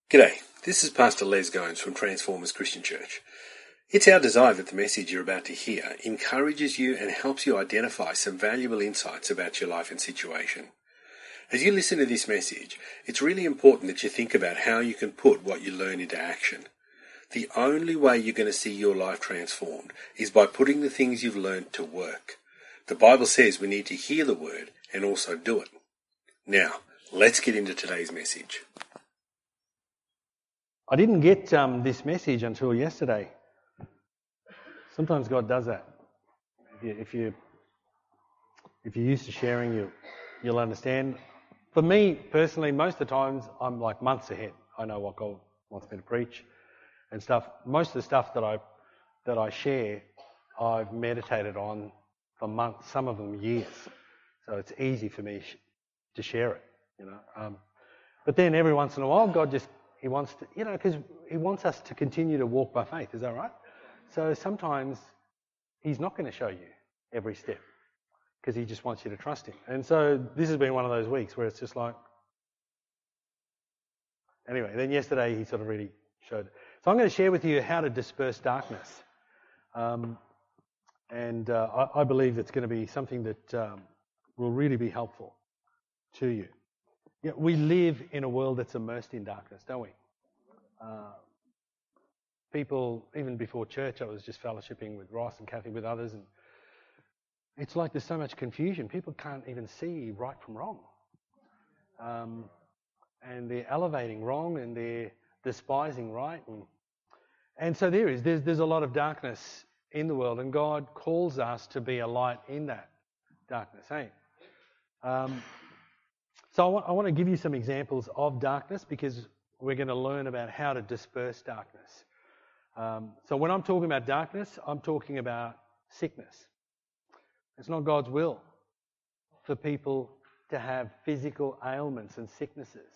G'day, this is Pastor Les Gomes from Transformers Christian Church. It's our desire that the message you're about to hear encourages you and helps you identify some valuable insights about your life and situation. As you listen to this message, it's really important that you think about how you can put what you learn into action. The only way you're going to see your life transformed is by putting the things you've learned to work. The Bible says we need to hear the word and also do it. Now, let's get into today's message. I didn't get this message until yesterday. Sometimes God does that. If you're used to sharing, you'll understand. For me personally, most of the times I'm like months ahead. I know what God wants me to preach and stuff. Most of the stuff that I share, I've meditated on for months, some of them years. So it's easy for me to share it, But then every once in a while, God He wants to, because He wants us to continue to walk by faith. Is that right? So sometimes He's not going to show you every step because He just wants you to trust Him. And so this has been one of those weeks where it's just like, anyway, then yesterday He sort of really showed. So I'm going to share with you how to disperse darkness. I believe it's going to be something that will really be helpful to you. Yeah, we live in a world that's immersed in darkness, don't we? People, even before church, I was just fellowshipping with Ross and Kathy, with others, and it's like there's so much confusion. People can't even see right from wrong. And they're elevating wrong and they're despising right. And so there's a lot of darkness in the world, and God calls us to be a light in that darkness, hey? So I want to give you some examples of darkness because we're going to learn about how to disperse darkness. So when I'm talking about darkness, I'm talking about sickness. It's not God's will for people to have physical ailments and sicknesses.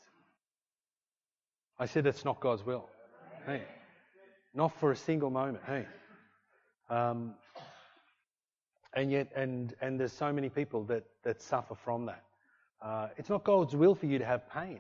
I said it's not God's will. Hey, not for a single moment. Hey, and yet, and there's so many people that suffer from that. It's not God's will for you to have pain.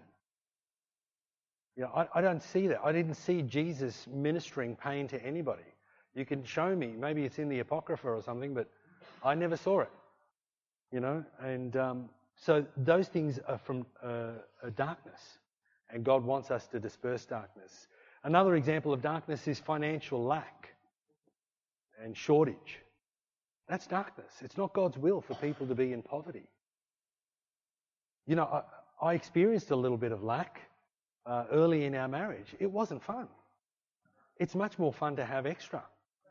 I don't see that. I didn't see Jesus ministering pain to anybody. You can show me, maybe it's in the Apocrypha or something, but I never saw it. And so those things are from darkness, and God wants us to disperse darkness. Another example of darkness is financial lack and shortage. That's darkness. It's not God's will for people to be in poverty. I experienced a little bit of lack early in our marriage. It wasn't fun. It's much more fun to have extra,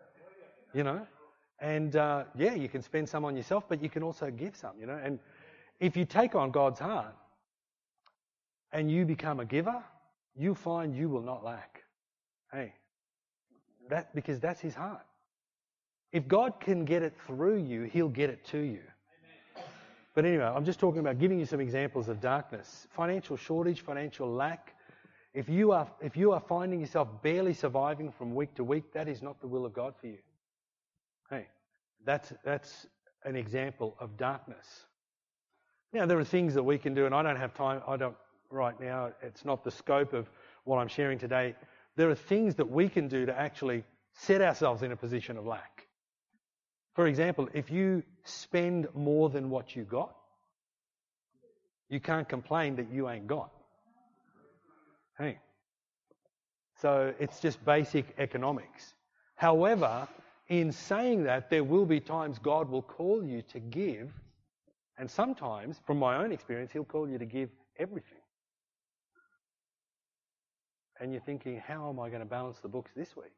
And you can spend some on yourself, but you can also give some, And if you take on God's heart and you become a giver, you find you will not lack. Hey, because that's His heart. If God can get it through you, He'll get it to you. But anyway, I'm just talking about giving you some examples of darkness. Financial shortage, financial lack. If you are finding yourself barely surviving from week to week, that is not the will of God for you. Hey, that's an example of darkness. Now, there are things that we can do, and I don't have time. Right now. It's not the scope of what I'm sharing today. There are things that we can do to actually set ourselves in a position of lack. For example, if you spend more than what you got, you can't complain that you ain't got. Hey. So it's just basic economics. However, in saying that, there will be times God will call you to give, and sometimes, from my own experience, He'll call you to give everything. And you're thinking, how am I going to balance the books this week?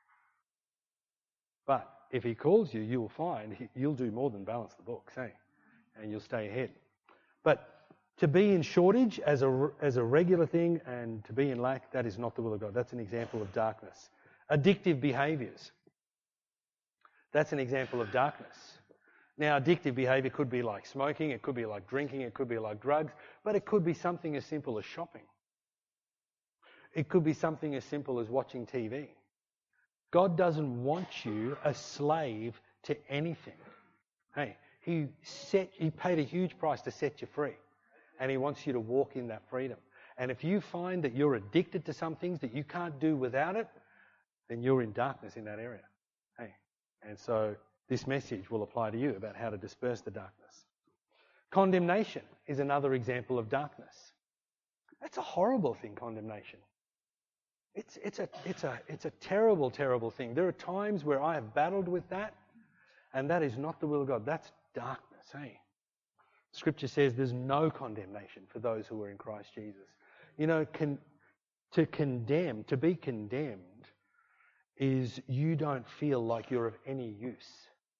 But if He calls you, you will find you'll do more than balance the books, hey? And you'll stay ahead. But to be in shortage as a regular thing and to be in lack, that is not the will of God. That's an example of darkness. Addictive behaviours. That's an example of darkness. Now, addictive behaviour could be like smoking, it could be like drinking, it could be like drugs, but it could be something as simple as shopping. It could be something as simple as watching TV. God doesn't want you a slave to anything. Hey, He paid a huge price to set you free, and He wants you to walk in that freedom. And if you find that you're addicted to some things that you can't do without it, then you're in darkness in that area. Hey. And so this message will apply to you about how to disperse the darkness. Condemnation is another example of darkness. That's a horrible thing, condemnation. It's a terrible, terrible thing. There are times where I have battled with that, and that is not the will of God. That's darkness, hey? Scripture says there's no condemnation for those who are in Christ Jesus. You know, to be condemned is you don't feel like you're of any use.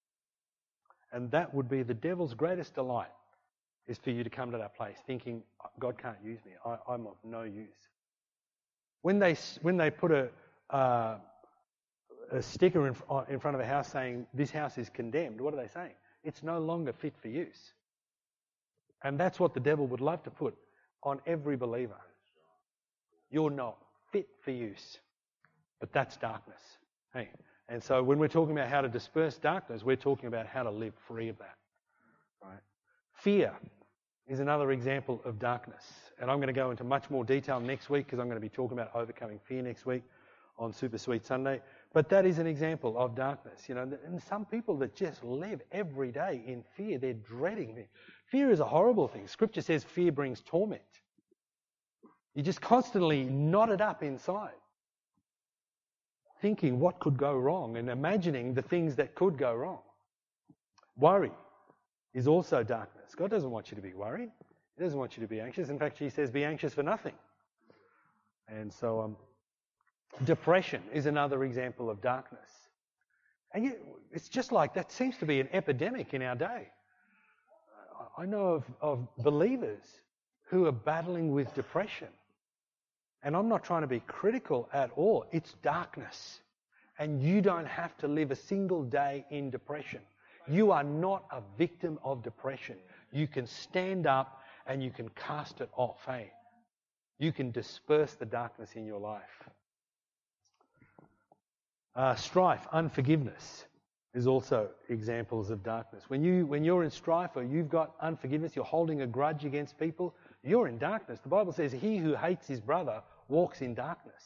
And that would be the devil's greatest delight, is for you to come to that place thinking, God can't use me. I'm of no use. When they put a sticker in front of a house saying, this house is condemned, what are they saying? It's no longer fit for use. And that's what the devil would love to put on every believer. You're not fit for use. But that's darkness. Hey. And so when we're talking about how to disperse darkness, we're talking about how to live free of that. Right? Fear is another example of darkness. And I'm going to go into much more detail next week because I'm going to be talking about overcoming fear next week on Super Sweet Sunday. But that is an example of darkness. You know, and some people that just live every day in fear, they're dreading it. Fear is a horrible thing. Scripture says fear brings torment. You're just constantly knotted up inside, thinking what could go wrong and imagining the things that could go wrong. Worry is also darkness. God doesn't want you to be worried. He doesn't want you to be anxious. In fact, he says be anxious for nothing. And so depression is another example of darkness. And yet, it's just like that seems to be an epidemic in our day. I know of believers who are battling with depression. And I'm not trying to be critical at all. It's darkness. And you don't have to live a single day in depression. You are not a victim of depression. You can stand up and you can cast it off. Hey, you can disperse the darkness in your life. Strife, unforgiveness is also examples of darkness. When you're in strife or you've got unforgiveness, you're holding a grudge against people, you're in darkness. The Bible says he who hates his brother walks in darkness.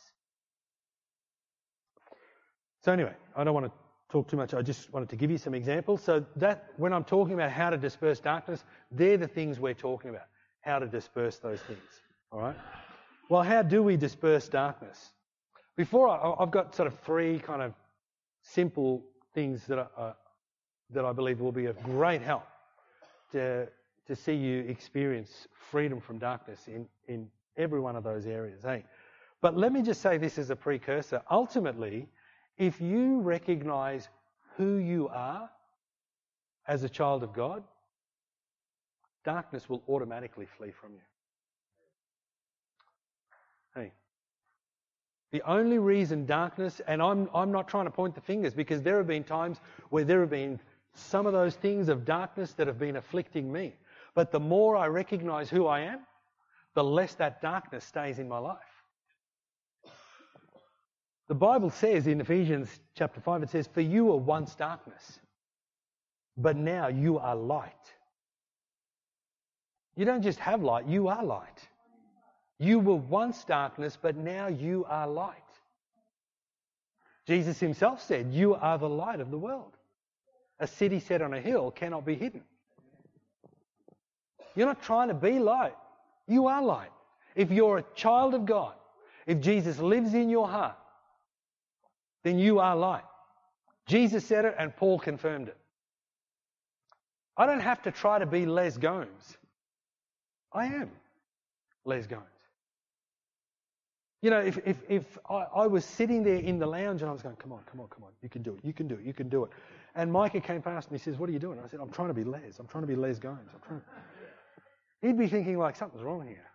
So anyway, I don't want to talk too much. I just wanted to give you some examples. So that when I'm talking about how to disperse darkness, they're the things we're talking about, how to disperse those things. All right? Well, how do we disperse darkness? I've got sort of three kind of simple things that I believe will be of great help to see you experience freedom from darkness in every one of those areas. Hey? But let me just say this as a precursor. Ultimately, if you recognize who you are as a child of God, darkness will automatically flee from you. Hey. The only reason darkness, and I'm not trying to point the fingers because there have been times where there have been some of those things of darkness that have been afflicting me. But the more I recognize who I am, the less that darkness stays in my life. The Bible says in Ephesians chapter 5, it says, for you were once darkness, but now you are light. You don't just have light, you are light. You were once darkness, but now you are light. Jesus himself said, you are the light of the world. A city set on a hill cannot be hidden. You're not trying to be light. You are light. If you're a child of God, if Jesus lives in your heart, then you are light. Jesus said it and Paul confirmed it. I don't have to try to be Les Gomes. I am Les Gomes. You know, if I was sitting there in the lounge and I was going, come on, you can do it. And Micah came past and he says, what are you doing? I said, I'm trying to be Les. I'm trying to be Les Gomes. He'd be thinking like, something's wrong here.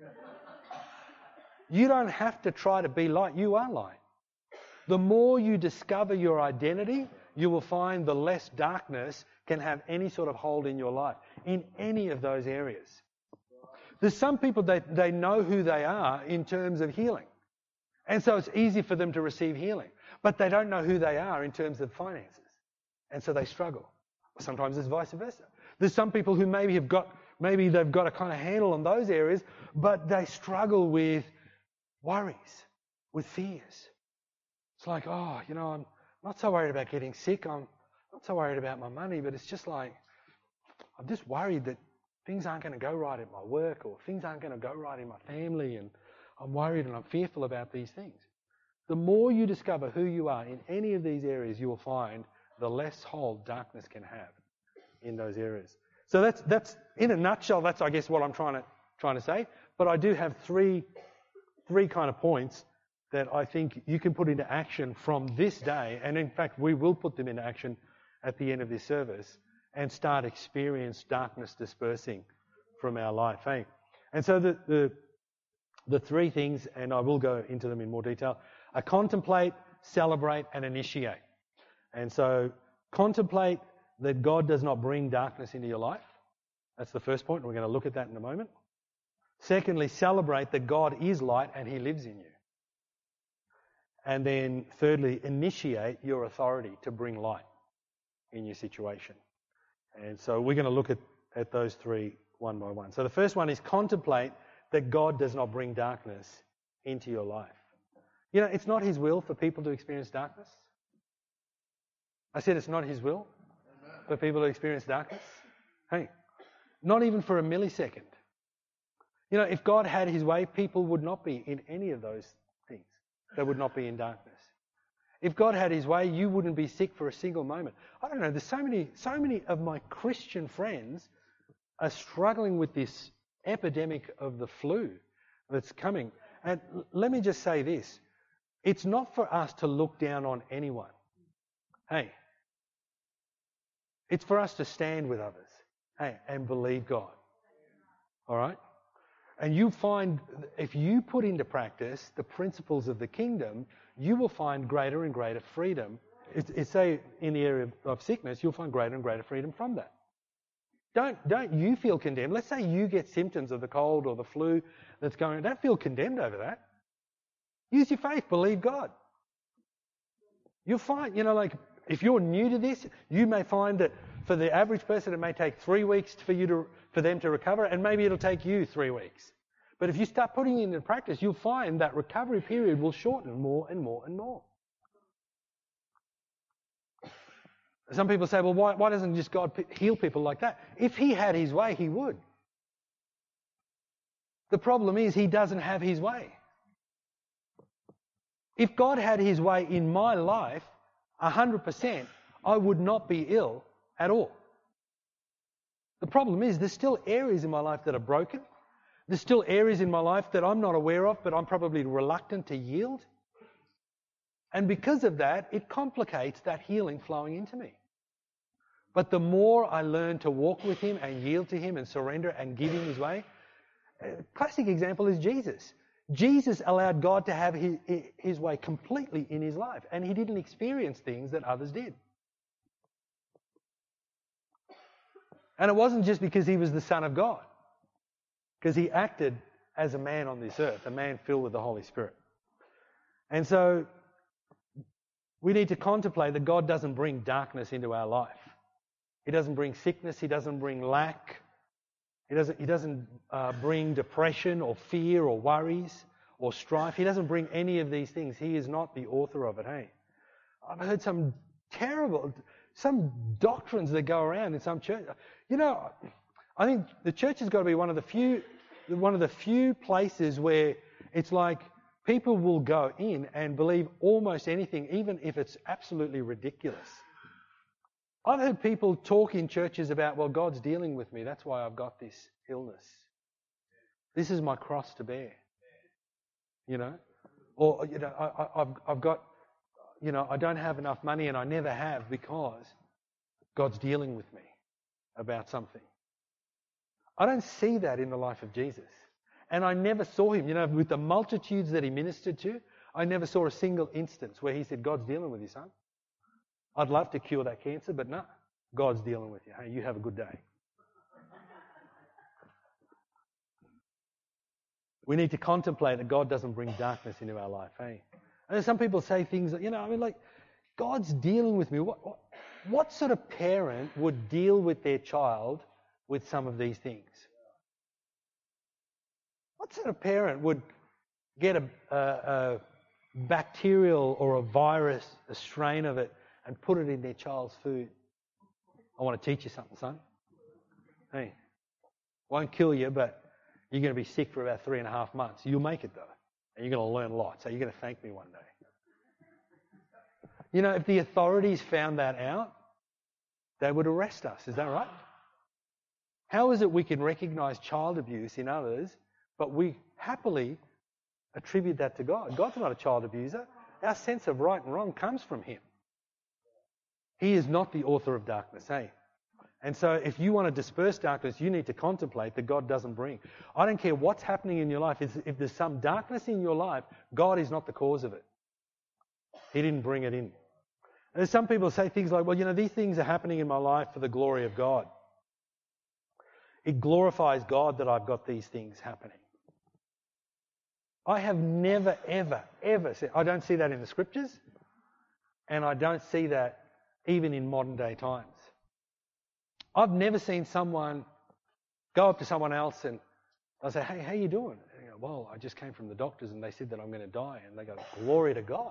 You don't have to try to be light. You are light. The more you discover your identity, you will find the less darkness can have any sort of hold in your life, in any of those areas. There's some people that they know who they are in terms of healing. And so it's easy for them to receive healing. But they don't know who they are in terms of finances. And so they struggle. Sometimes it's vice versa. There's some people who maybe they've got a kind of handle on those areas, but they struggle with worries, with fears. It's like, I'm not so worried about getting sick. I'm not so worried about my money, but it's just like, I'm just worried that things aren't going to go right at my work, or things aren't going to go right in my family, and I'm worried and I'm fearful about these things. The more you discover who you are in any of these areas, you will find the less hold darkness can have in those areas. So that's in a nutshell, that's I guess what I'm trying to say. But I do have three kind of points that I think you can put into action from this day, and in fact we will put them into action at the end of this service, and start experience darkness dispersing from our life. Hey? And so the three things, and I will go into them in more detail, are contemplate, celebrate, and initiate. And so contemplate that God does not bring darkness into your life. That's the first point, and we're going to look at that in a moment. Secondly, celebrate that God is light and he lives in you. And then thirdly, initiate your authority to bring light in your situation. And so we're going to look at those three one by one. So the first one is contemplate that God does not bring darkness into your life. You know, it's not his will for people to experience darkness. I said it's not his will for people to experience darkness. Hey, not even for a millisecond. You know, if God had his way, people would not be in any of those things. They would not be in darkness. If God had his way, you wouldn't be sick for a single moment. I don't know, there's so many of my Christian friends are struggling with this epidemic of the flu that's coming. And let me just say this. It's not for us to look down on anyone. Hey, it's for us to stand with others, hey, and believe God. All right? And you find, if you put into practice the principles of the kingdom, you will find greater and greater freedom. It's say in the area of sickness, you'll find greater and greater freedom from that. Don't you feel condemned. Let's say you get symptoms of the cold or the flu that's going on. Don't feel condemned over that. Use your faith. Believe God. You'll find, if you're new to this, you may find that for the average person, it may take 3 weeks for them to recover, and maybe it'll take you 3 weeks. But if you start putting it into practice, you'll find that recovery period will shorten more and more and more. Some people say, well, why doesn't just God heal people like that? If he had his way, he would. The problem is he doesn't have his way. If God had his way in my life, 100%, I would not be ill at all. The problem is there's still areas in my life that are broken. There's still areas in my life that I'm not aware of, but I'm probably reluctant to yield. And because of that, it complicates that healing flowing into me. But the more I learn to walk with him and yield to him and surrender and give him his way, a classic example is Jesus. Jesus allowed God to have his way completely in his life, and he didn't experience things that others did. And it wasn't just because he was the Son of God, because he acted as a man on this earth, a man filled with the Holy Spirit. And so we need to contemplate that God doesn't bring darkness into our life. He doesn't bring sickness. He doesn't bring lack. He doesn't bring depression or fear or worries or strife. He doesn't bring any of these things. He is not the author of it, hey? I've heard some doctrines that go around in some church. I think the church has got to be one of the few places where it's like people will go in and believe almost anything, even if it's absolutely ridiculous. I've heard people talk in churches about, well, God's dealing with me. That's why I've got this illness. This is my cross to bear. Or, I've got, I don't have enough money and I never have because God's dealing with me about something. I don't see that in the life of Jesus. And I never saw him, with the multitudes that he ministered to, I never saw a single instance where he said, God's dealing with you, son. I'd love to cure that cancer, but no, God's dealing with you. Hey, you have a good day. We need to contemplate that God doesn't bring darkness into our life. Hey, and some people say things that, God's dealing with me. What sort of parent would deal with their child with some of these things? What sort of parent would get a bacterial or a virus, a strain of it, and put it in their child's food? I want to teach you something, son. Hey, won't kill you, but you're going to be sick for about 3.5 months. You'll make it, though, and you're going to learn a lot, so you're going to thank me one day. You know, if the authorities found that out, they would arrest us. Is that right? How is it we can recognise child abuse in others, but we happily attribute that to God? God's not a child abuser. Our sense of right and wrong comes from him. He is not the author of darkness, hey? And so if you want to disperse darkness, you need to contemplate that God doesn't bring. I don't care what's happening in your life. If there's some darkness in your life, God is not the cause of it. He didn't bring it in. And some people say things like, well, you know, these things are happening in my life for the glory of God. It glorifies God that I've got these things happening. I have never, ever said, I don't see that in the scriptures, and I don't see that even in modern day times. I've never seen someone go up to someone else and they'll say, hey, how you doing? And go, well, I just came from the doctors and they said that I'm going to die. And they go, glory to God.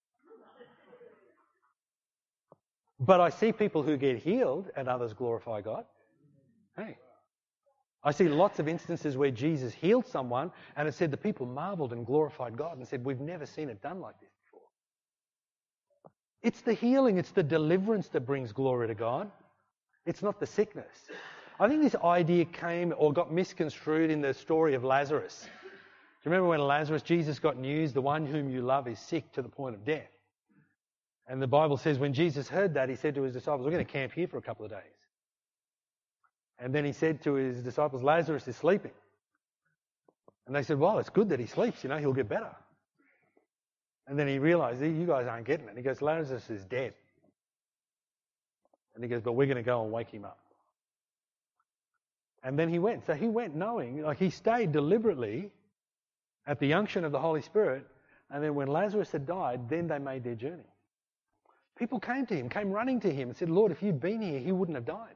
But I see people who get healed and others glorify God. Hey, I see lots of instances where Jesus healed someone and it said the people marveled and glorified God and said, we've never seen it done like this before. It's the healing, it's the deliverance that brings glory to God. It's not the sickness. I think this idea came or got misconstrued in the story of Lazarus. Do you remember when Lazarus, Jesus got news, the one whom you love is sick to the point of death? And the Bible says when Jesus heard that, he said to his disciples, we're going to camp here for a couple of days. And then he said to his disciples, Lazarus is sleeping. And they said, well, it's good that he sleeps, you know, he'll get better. And then he realized, you guys aren't getting it. He goes, Lazarus is dead. And he goes, but we're going to go and wake him up. And then he went. So he went knowing, like he stayed deliberately at the unction of the Holy Spirit. And then when Lazarus had died, then they made their journey. People came to him, came running to him and said, Lord, if you'd been here, he wouldn't have died.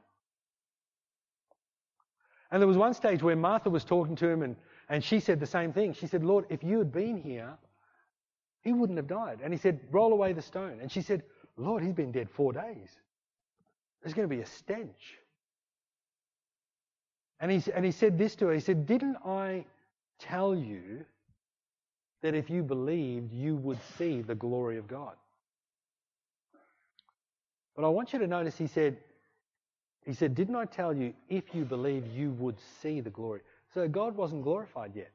And there was one stage where Martha was talking to him and she said the same thing. She said, Lord, if you had been here, he wouldn't have died. And he said, roll away the stone. And she said, Lord, he's been dead 4 days. There's going to be a stench. And he said this to her. He said, didn't I tell you that if you believed, you would see the glory of God? But I want you to notice he said, didn't I tell you if you believe, you would see the glory? So God wasn't glorified yet.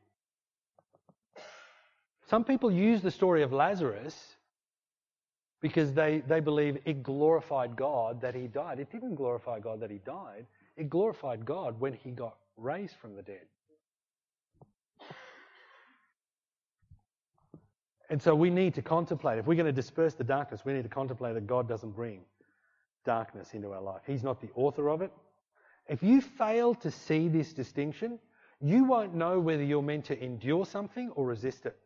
Some people use the story of Lazarus because they believe it glorified God that he died. It didn't glorify God that he died. It glorified God when he got raised from the dead. And so we need to contemplate. If we're going to disperse the darkness, we need to contemplate that God doesn't bring darkness into our life. He's not the author of it. If you fail to see this distinction, you won't know whether you're meant to endure something or resist it.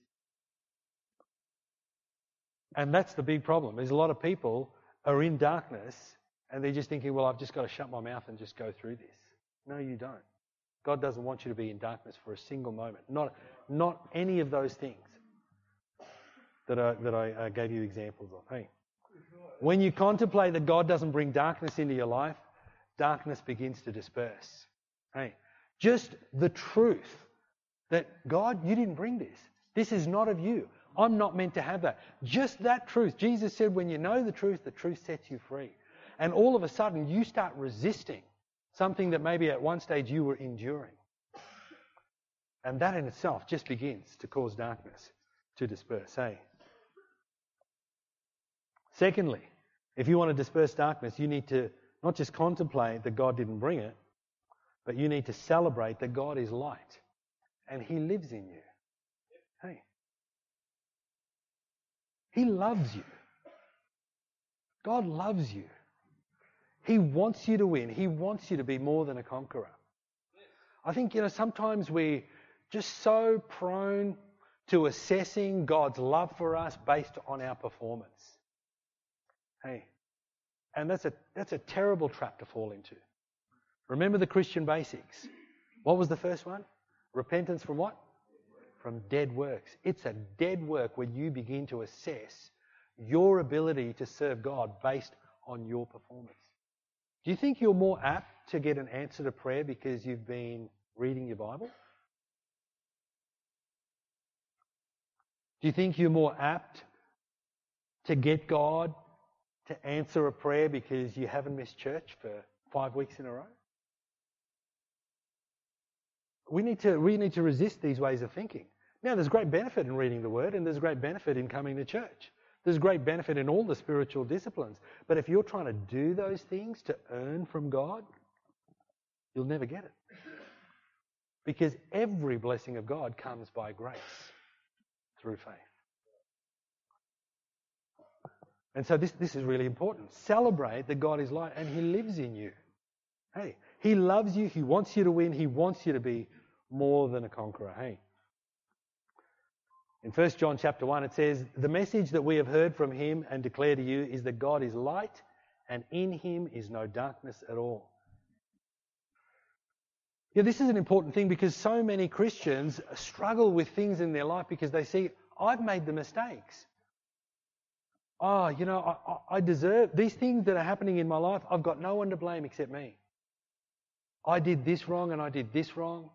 And that's the big problem, is a lot of people are in darkness and they're just thinking, well, I've just got to shut my mouth and just go through this. No, you don't. God doesn't want you to be in darkness for a single moment. Not any of those things that I gave you examples of. Hey, when you contemplate that God doesn't bring darkness into your life, darkness begins to disperse. Hey, just the truth that God, you didn't bring this. This is not of you. I'm not meant to have that. Just that truth. Jesus said, when you know the truth sets you free. And all of a sudden, you start resisting something that maybe at one stage you were enduring. And that in itself just begins to cause darkness to disperse. Hey. Secondly, if you want to disperse darkness, you need to not just contemplate that God didn't bring it, but you need to celebrate that God is light and he lives in you. Hey. He loves you. God loves you. He wants you to win. He wants you to be more than a conqueror. I think, sometimes we're just so prone to assessing God's love for us based on our performance. Hey, and that's a terrible trap to fall into. Remember the Christian basics. What was the first one? Repentance from what? From dead works. It's a dead work when you begin to assess your ability to serve God based on your performance. Do you think you're more apt to get an answer to prayer because you've been reading your Bible? Do you think you're more apt to get God to answer a prayer because you haven't missed church for 5 weeks in a row? We need to resist these ways of thinking. Now, there's great benefit in reading the Word, and there's great benefit in coming to church. There's great benefit in all the spiritual disciplines. But if you're trying to do those things to earn from God, you'll never get it. Because every blessing of God comes by grace through faith. And so this is really important. Celebrate that God is light and He lives in you. Hey, He loves you. He wants you to win. He wants you to be more than a conqueror. Hey. In 1 John chapter 1 it says, the message that we have heard from Him and declare to you is that God is light and in Him is no darkness at all. Yeah, this is an important thing because so many Christians struggle with things in their life because they see, I've made the mistakes. Oh, I deserve these things that are happening in my life. I've got no one to blame except me. I did this wrong and I did this wrong.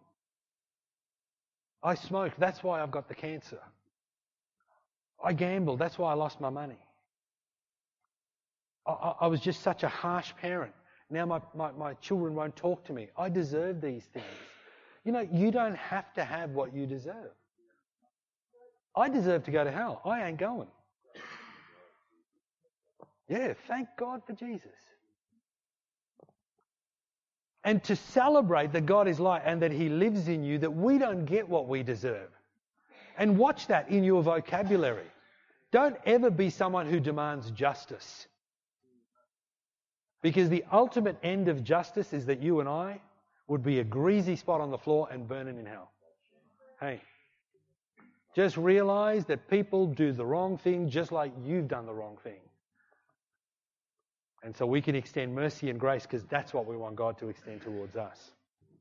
I smoked. That's why I've got the cancer. I gambled. That's why I lost my money. I was just such a harsh parent. Now my children won't talk to me. I deserve these things. You don't have to have what you deserve. I deserve to go to hell. I ain't going. Yeah, thank God for Jesus. And to celebrate that God is light and that He lives in you, that we don't get what we deserve. And watch that in your vocabulary. Don't ever be someone who demands justice. Because the ultimate end of justice is that you and I would be a greasy spot on the floor and burning in hell. Hey, just realize that people do the wrong thing just like you've done the wrong thing. And so we can extend mercy and grace because that's what we want God to extend towards us.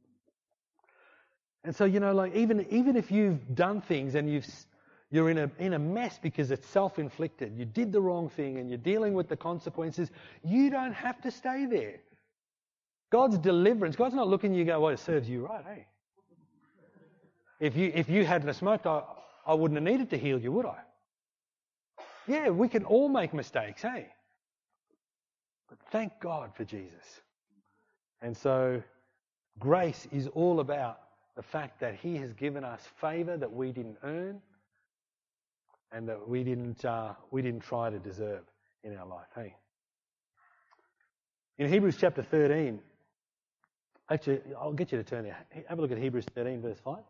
And so, even if you've done things and you're in a mess because it's self-inflicted, you did the wrong thing and you're dealing with the consequences, you don't have to stay there. God's deliverance, God's not looking at you and go, well, it serves you right, hey? If you hadn't smoked, I wouldn't have needed to heal you, would I? Yeah, we can all make mistakes, hey? But thank God for Jesus. And so grace is all about the fact that He has given us favour that we didn't earn and that we didn't try to deserve in our life. Hey, in Hebrews chapter 13, actually, I'll get you to turn there. Have a look at Hebrews 13, verse 5.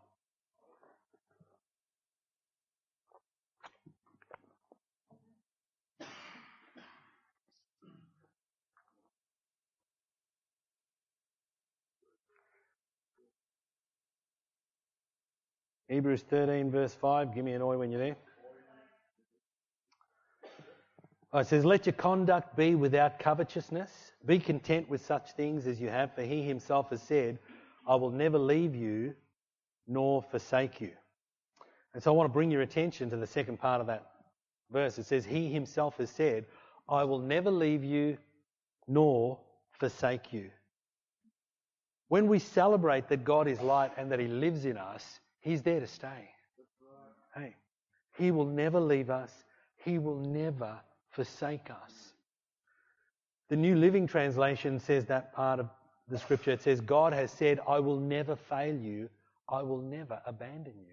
Hebrews 13, verse 5. Give me an oi when you're there. It says, let your conduct be without covetousness. Be content with such things as you have, for He Himself has said, I will never leave you nor forsake you. And so I want to bring your attention to the second part of that verse. It says, He Himself has said, I will never leave you nor forsake you. When we celebrate that God is light and that He lives in us, He's there to stay. Hey, He will never leave us. He will never forsake us. The New Living Translation says that part of the scripture. It says, God has said, I will never fail you. I will never abandon you.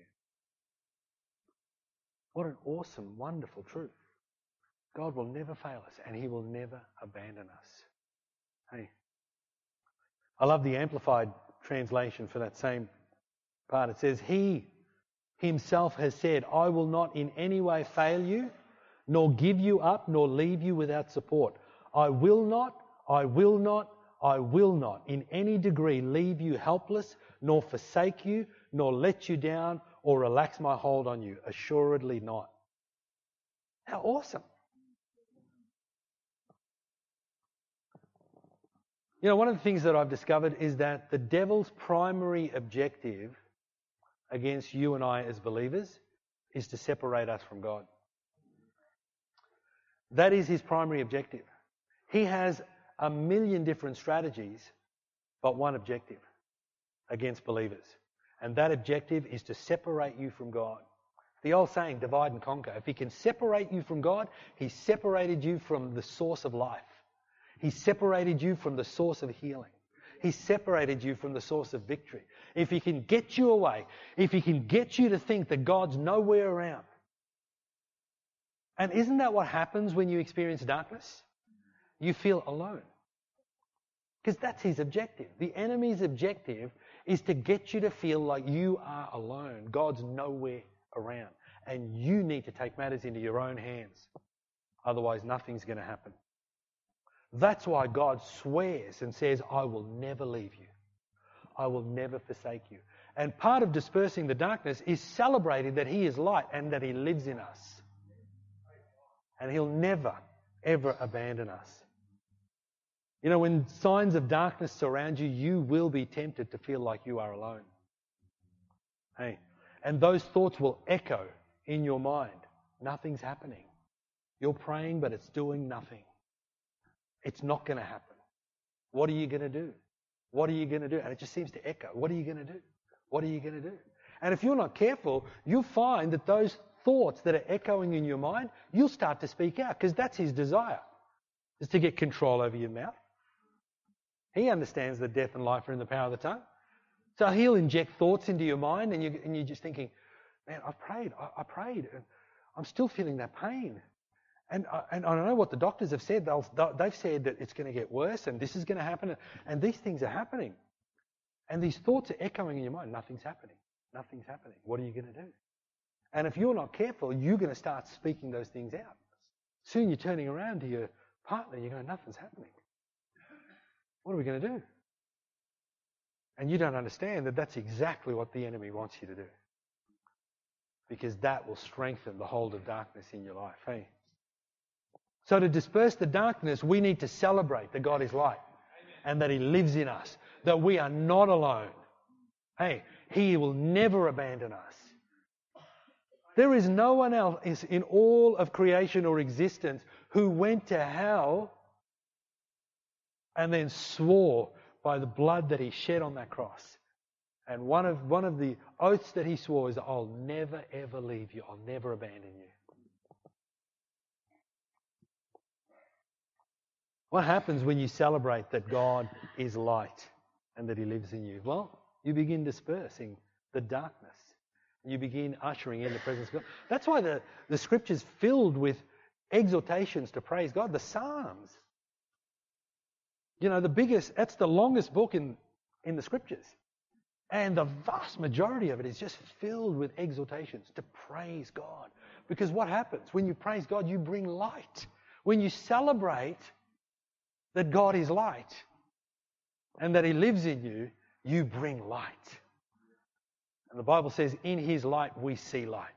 What an awesome, wonderful truth. God will never fail us and He will never abandon us. Hey, I love the Amplified translation for that same part. It says, He Himself has said, I will not in any way fail you, nor give you up, nor leave you without support. I will not in any degree leave you helpless, nor forsake you, nor let you down, or relax my hold on you. Assuredly not. How awesome. One of the things that I've discovered is that the devil's primary objective against you and I as believers is to separate us from God. That is his primary objective. He has a million different strategies, but one objective against believers. And that objective is to separate you from God. The old saying, divide and conquer. If he can separate you from God, he separated you from the source of life. He separated you from the source of healing. He separated you from the source of victory. If he can get you away, if he can get you to think that God's nowhere around. And isn't that what happens when you experience darkness? You feel alone. Because that's his objective. The enemy's objective is to get you to feel like you are alone. God's nowhere around. And you need to take matters into your own hands. Otherwise, nothing's going to happen. That's why God swears and says, I will never leave you. I will never forsake you. And part of dispersing the darkness is celebrating that he is light and that he lives in us. And he'll never, ever abandon us. You know, when signs of darkness surround you, you will be tempted to feel like you are alone. Hey, and those thoughts will echo in your mind. Nothing's happening. You're praying, but it's doing nothing. It's not going to happen. What are you going to do? What are you going to do? And it just seems to echo. What are you going to do? What are you going to do? And if you're not careful, you'll find that those thoughts that are echoing in your mind, you'll start to speak out, because that's his desire, is to get control over your mouth. He understands that death and life are in the power of the tongue. So he'll inject thoughts into your mind, and you're just thinking, man, I prayed, and I'm still feeling that pain. And I don't know what the doctors have said. They've said that it's going to get worse, and this is going to happen, and these things are happening. And these thoughts are echoing in your mind. Nothing's happening. Nothing's happening. What are you going to do? And if you're not careful, you're going to start speaking those things out. Soon you're turning around to your partner and you're going, nothing's happening. What are we going to do? And you don't understand that that's exactly what the enemy wants you to do. Because that will strengthen the hold of darkness in your life. Hey? So to disperse the darkness, we need to celebrate that God is light and that he lives in us, that we are not alone. Hey, he will never abandon us. There is no one else in all of creation or existence who went to hell and then swore by the blood that he shed on that cross. And one of the oaths that he swore is, I'll never ever leave you. I'll never abandon you. What happens when you celebrate that God is light and that he lives in you? Well, you begin dispersing the darkness. You begin ushering in the presence of God. That's why the scripture's filled with exhortations to praise God. The Psalms. You know, that's the longest book in the scriptures. And the vast majority of it is just filled with exhortations to praise God. Because what happens? When you praise God, you bring light. When you celebrate that God is light and that he lives in you, you bring light. And the Bible says, in his light we see light.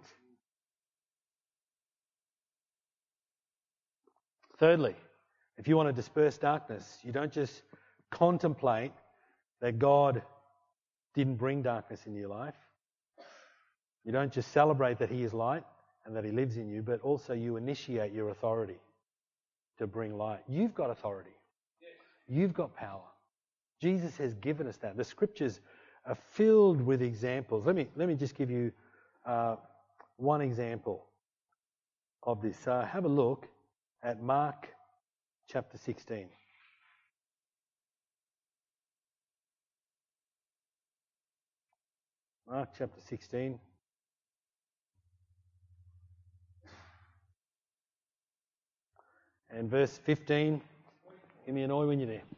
Thirdly, if you want to disperse darkness, you don't just contemplate that God didn't bring darkness into your life. You don't just celebrate that he is light and that he lives in you, but also you initiate your authority to bring light. You've got authority. You've got power. Jesus has given us that. The scriptures are filled with examples. Let me just give you one example of this. Have a look at Mark chapter 16. Mark chapter 16. And verse 15. Give me an oi when you're there.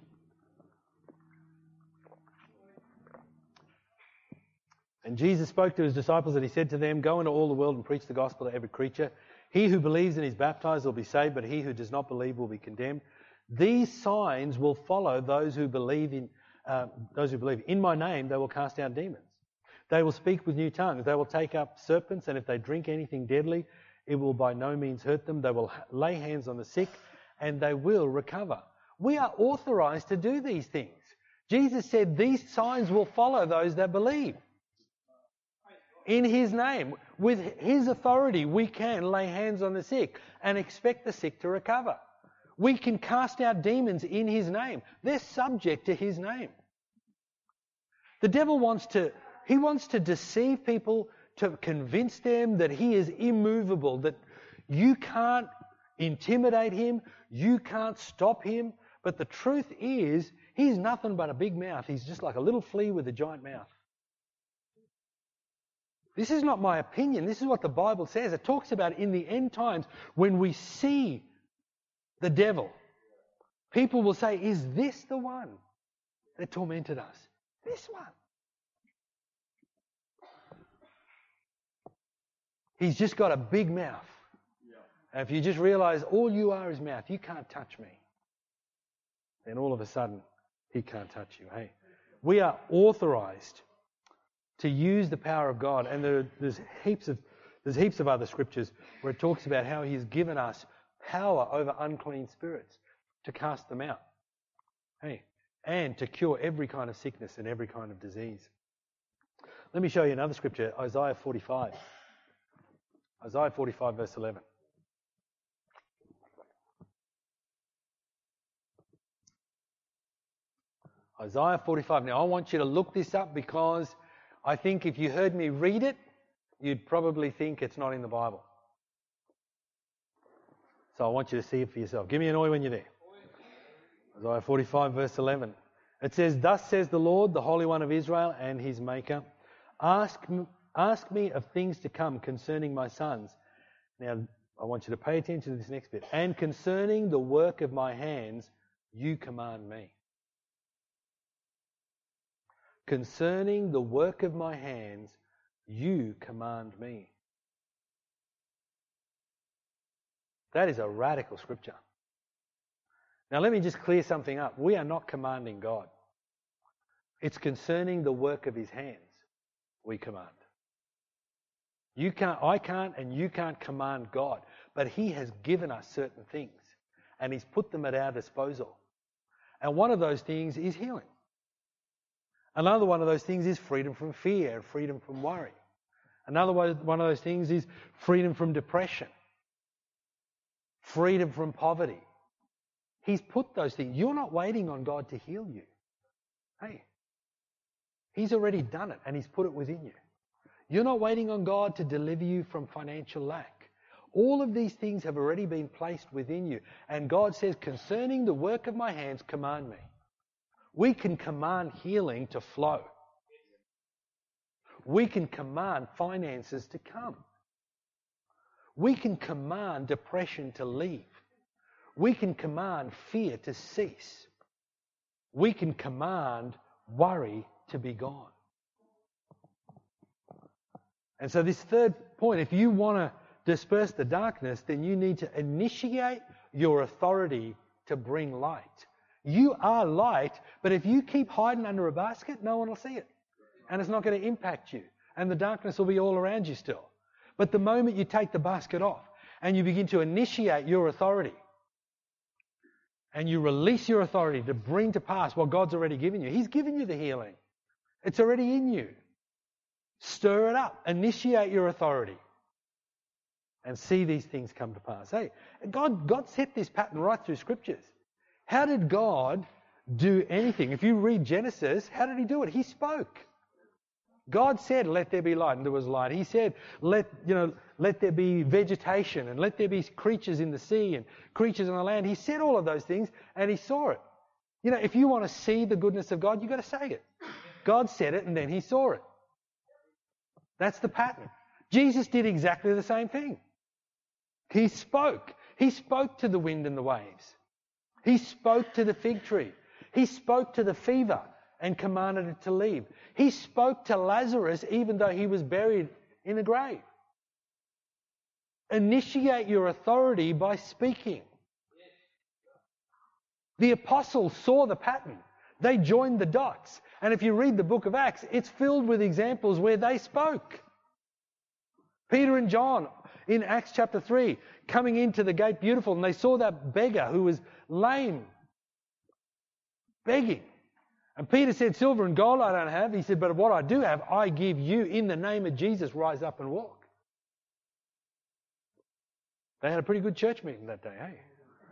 And Jesus spoke to his disciples and he said to them, go into all the world and preach the gospel to every creature. He who believes and is baptized will be saved, but he who does not believe will be condemned. These signs will follow those who believe in. In my name they will cast out demons. They will speak with new tongues. They will take up serpents, and if they drink anything deadly, it will by no means hurt them. They will lay hands on the sick, and they will recover. We are authorized to do these things. Jesus said these signs will follow those that believe. In His name, with His authority, we can lay hands on the sick and expect the sick to recover. We can cast out demons in His name. They're subject to His name. The devil wants to deceive people, to convince them that he is immovable, that you can't intimidate him, you can't stop him. But the truth is, he's nothing but a big mouth. He's just like a little flea with a giant mouth. This is not my opinion. This is what the Bible says. It talks about in the end times when we see the devil, people will say, is this the one that tormented us? This one. He's just got a big mouth. And if you just realize all you are is mouth, you can't touch me. Then all of a sudden, he can't touch you. Hey, we are authorized to use the power of God. And there's heaps of other scriptures where it talks about how He's given us power over unclean spirits to cast them out. Hey, and to cure every kind of sickness and every kind of disease. Let me show you another scripture, Isaiah 45. Isaiah 45 verse 11. Isaiah 45. Now I want you to look this up because I think if you heard me read it, you'd probably think it's not in the Bible. So I want you to see it for yourself. Give me an oi when you're there. Isaiah 45 verse 11. It says, "Thus says the Lord, the Holy One of Israel and His Maker, ask me of things to come concerning my sons." Now, I want you to pay attention to this next bit. "And concerning the work of my hands, you command me." Concerning the work of my hands, you command me. That is a radical scripture. Now let me just clear something up. We are not commanding God. It's concerning the work of His hands we command. I can't and you can't command God, but He has given us certain things and He's put them at our disposal. And one of those things is healing. Another one of those things is freedom from fear and freedom from worry. Another one of those things is freedom from depression, freedom from poverty. He's put those things. You're not waiting on God to heal you. Hey, He's already done it and He's put it within you. You're not waiting on God to deliver you from financial lack. All of these things have already been placed within you. And God says, concerning the work of my hands, command me. We can command healing to flow. We can command finances to come. We can command depression to leave. We can command fear to cease. We can command worry to be gone. And so this third point, if you want to disperse the darkness, then you need to initiate your authority to bring light. You are light, but if you keep hiding under a basket, no one will see it. And it's not going to impact you. And the darkness will be all around you still. But the moment you take the basket off and you begin to initiate your authority and you release your authority to bring to pass what God's already given you, He's given you the healing. It's already in you. Stir it up. Initiate your authority. And see these things come to pass. Hey, God set this pattern right through Scriptures. How did God do anything? If you read Genesis, how did He do it? He spoke. God said, "Let there be light," and there was light. He said, let there be vegetation, and let there be creatures in the sea and creatures on the land. He said all of those things, and He saw it. You know, if you want to see the goodness of God, you've got to say it. God said it, and then He saw it. That's the pattern. Jesus did exactly the same thing. He spoke. He spoke to the wind and the waves. He spoke to the fig tree. He spoke to the fever and commanded it to leave. He spoke to Lazarus even though he was buried in a grave. Initiate your authority by speaking. The apostles saw the pattern. They joined the dots. And if you read the book of Acts, it's filled with examples where they spoke. Peter and John in Acts chapter 3, coming into the gate beautiful, and they saw that beggar who was lame, begging. And Peter said, silver and gold I don't have. He said, but what I do have, I give you. In the name of Jesus, rise up and walk. They had a pretty good church meeting that day, hey?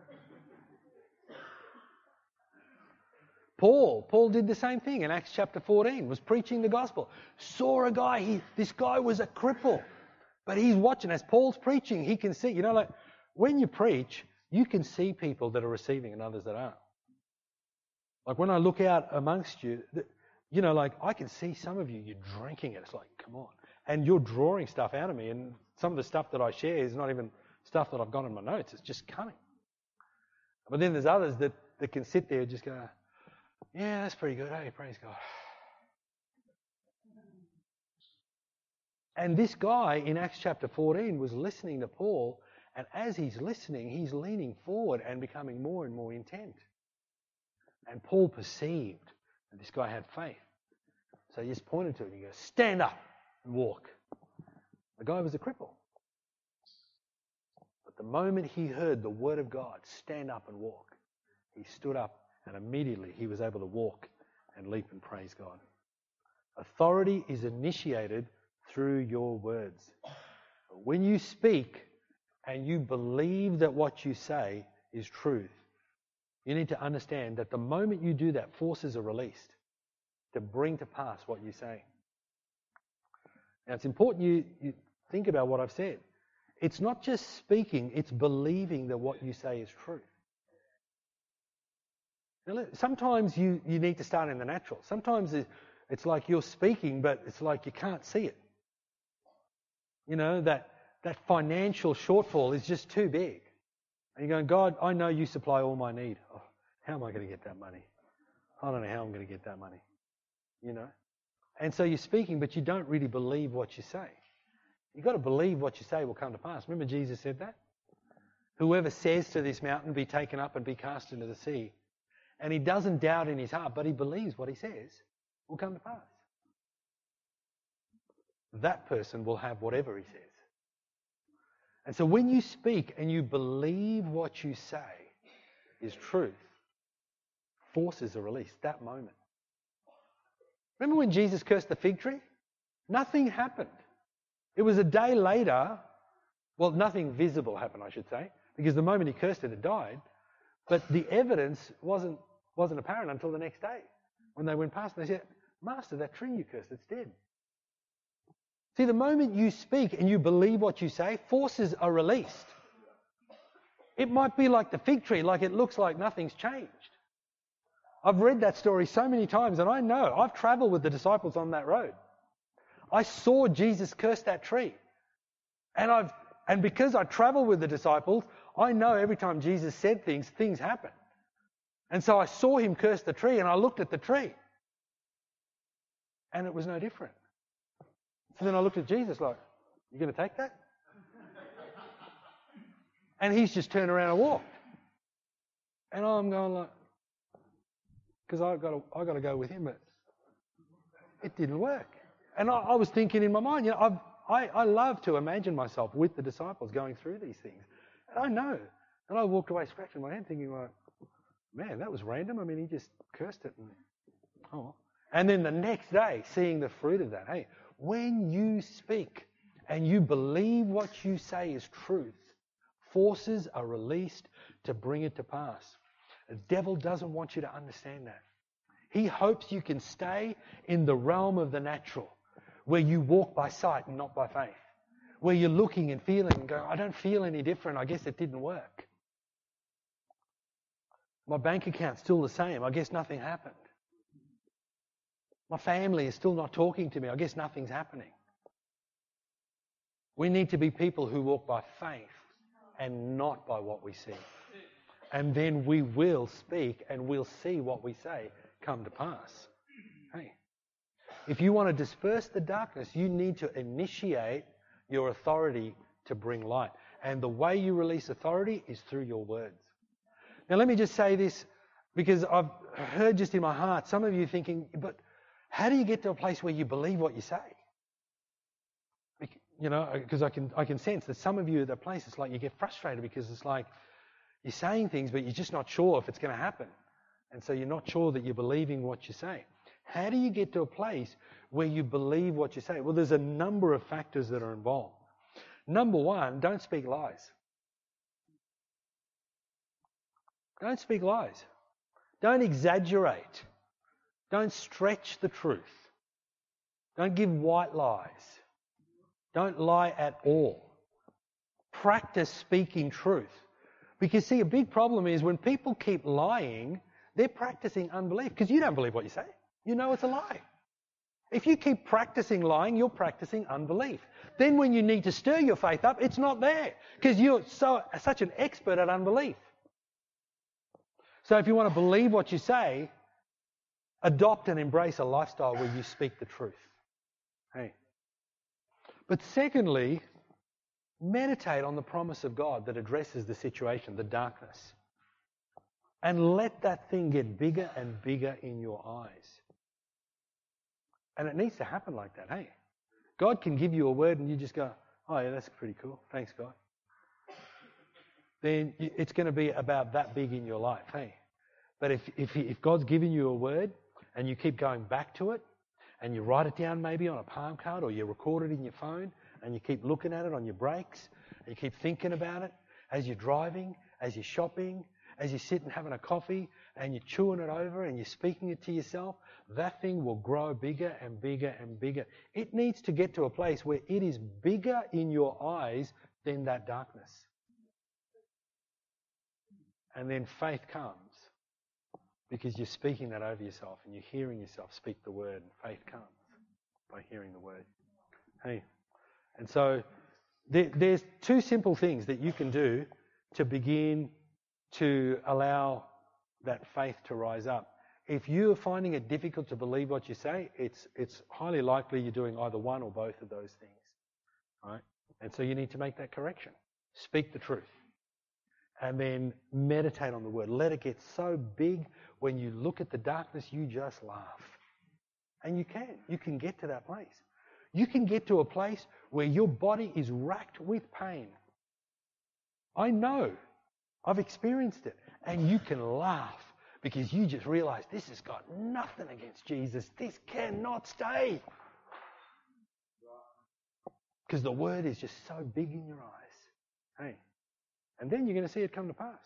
Paul did the same thing in Acts chapter 14, was preaching the gospel. Saw a guy, this guy was a cripple. But he's watching. As Paul's preaching, he can see, like when you preach, you can see people that are receiving and others that aren't. Like when I look out amongst you, like I can see some of you, you're drinking it. It's like, come on. And you're drawing stuff out of me. And some of the stuff that I share is not even stuff that I've got in my notes. It's just coming. But then there's others that can sit there and just go, yeah, that's pretty good. Hey, praise God. And this guy in Acts chapter 14 was listening to Paul, and as he's listening, he's leaning forward and becoming more and more intent. And Paul perceived that this guy had faith. So he just pointed to it and he goes, stand up and walk. The guy was a cripple. But the moment he heard the word of God, stand up and walk, he stood up and immediately he was able to walk and leap and praise God. Authority is initiated through your words. When you speak and you believe that what you say is truth, you need to understand that the moment you do that, forces are released to bring to pass what you say. Now, it's important you think about what I've said. It's not just speaking, it's believing that what you say is truth. Now, sometimes you need to start in the natural. Sometimes it's like you're speaking, but it's like you can't see it. That financial shortfall is just too big. And you're going, God, I know you supply all my need. Oh, how am I going to get that money? I don't know how I'm going to get that money. And so you're speaking, but you don't really believe what you say. You've got to believe what you say will come to pass. Remember Jesus said that? Whoever says to this mountain, be taken up and be cast into the sea, and he doesn't doubt in his heart, but he believes what he says will come to pass. That person will have whatever he says. And so when you speak and you believe what you say is truth, forces are released that moment. Remember when Jesus cursed the fig tree? Nothing happened. It was a day later, well, nothing visible happened, I should say, because the moment he cursed it, it died. But the evidence wasn't apparent until the next day when they went past and they said, Master, that tree you cursed, it's dead. See, the moment you speak and you believe what you say, forces are released. It might be like the fig tree, like it looks like nothing's changed. I've read that story so many times, and I know, I've travelled with the disciples on that road. I saw Jesus curse that tree. And because I travel with the disciples, I know every time Jesus said things happen. And so I saw him curse the tree, and I looked at the tree. And it was no different. So then I looked at Jesus like, you going to take that? And he's just turned around and walked. And I'm going like, because I got to go with him, but it didn't work. And I was thinking in my mind, I love to imagine myself with the disciples going through these things. And I know. And I walked away scratching my head thinking like, man, that was random. I mean, he just cursed it. And then the next day, seeing the fruit of that. Hey, when you speak and you believe what you say is truth, forces are released to bring it to pass. The devil doesn't want you to understand that. He hopes you can stay in the realm of the natural, where you walk by sight and not by faith, where you're looking and feeling and going, I don't feel any different. I guess it didn't work. My bank account's still the same. I guess nothing happened. My family is still not talking to me. I guess nothing's happening. We need to be people who walk by faith and not by what we see. And then we will speak and we'll see what we say come to pass. Hey, if you want to disperse the darkness, you need to initiate your authority to bring light. And the way you release authority is through your words. Now, let me just say this, because I've heard just in my heart some of you thinking, but how do you get to a place where you believe what you say? Because I can sense that some of you at that place, it's like you get frustrated because it's like you're saying things, but you're just not sure if it's going to happen. And so you're not sure that you're believing what you say. How do you get to a place where you believe what you say? Well, there's a number of factors that are involved. Number one, don't speak lies. Don't speak lies. Don't exaggerate. Don't stretch the truth. Don't give white lies. Don't lie at all. Practice speaking truth. Because, see, a big problem is when people keep lying, they're practicing unbelief. Because you don't believe what you say. You know it's a lie. If you keep practicing lying, you're practicing unbelief. Then when you need to stir your faith up, it's not there. Because you're such an expert at unbelief. So if you want to believe what you say, adopt and embrace a lifestyle where you speak the truth. Hey. But secondly, meditate on the promise of God that addresses the situation, the darkness. And let that thing get bigger and bigger in your eyes. And it needs to happen like that, hey? God can give you a word and you just go, oh yeah, that's pretty cool. Thanks, God. Then it's going to be about that big in your life, hey? But if God's given you a word and you keep going back to it and you write it down maybe on a palm card or you record it in your phone and you keep looking at it on your breaks and you keep thinking about it as you're driving, as you're shopping, as you're sitting having a coffee and you're chewing it over and you're speaking it to yourself, that thing will grow bigger and bigger and bigger. It needs to get to a place where it is bigger in your eyes than that darkness. And then faith comes because you're speaking that over yourself and you're hearing yourself speak the word, and faith comes by hearing the word. Hey, and so there's two simple things that you can do to begin to allow that faith to rise up. If you are finding it difficult to believe what you say, it's highly likely you're doing either one or both of those things. Right? And so you need to make that correction. Speak the truth. And then meditate on the word. Let it get so big when you look at the darkness, you just laugh. And you can get to that place. You can get to a place where your body is racked with pain. I know. I've experienced it. And you can laugh because you just realize this has got nothing against Jesus. This cannot stay. Because the word is just so big in your eyes. Hey. And then you're going to see it come to pass.